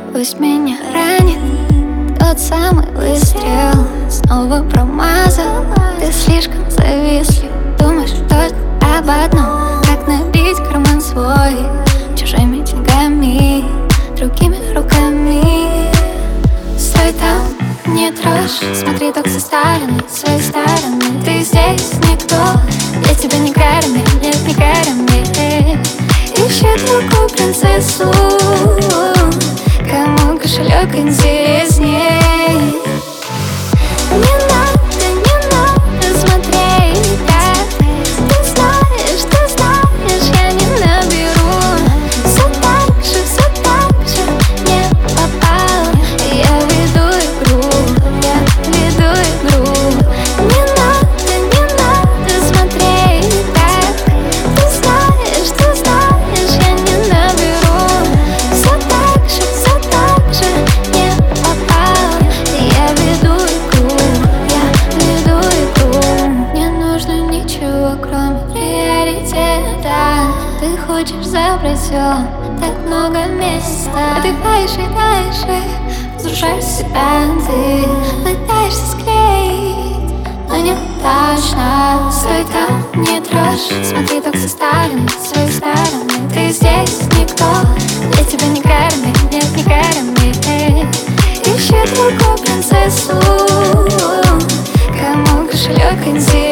Пусть меня ранит тот самый выстрел. Снова промазал, ты слишком завистлив. Думаешь только об одном: как набить карман свой чужими деньгами, другими руками. Стой там, не трожь, смотри только со стороны, своей стороны. Ты здесь никто, я тебя не Гарри, нет, не Гарри. Ищи другую принцессу, кому кошелек интересней. Не надо смотреть так. Ты знаешь, я не наберу. Все так же не попал. Я веду игру. Не надо смотреть так. Ты знаешь, я не наберу. Все так же не попал. Я веду игру. Не нужно ничего, кроме приоритета. Ты хочешь забрать все, так много места. Ты таешь и разрушаешь себя. Ты пытаешься склеить, но не точно. Стой там, не трожь, смотри только со стороны, своей стороны. Ты здесь никто, я тебя не Гарри, нет, не Гарри. Ищи другую принцессу, кому кошелек интересен.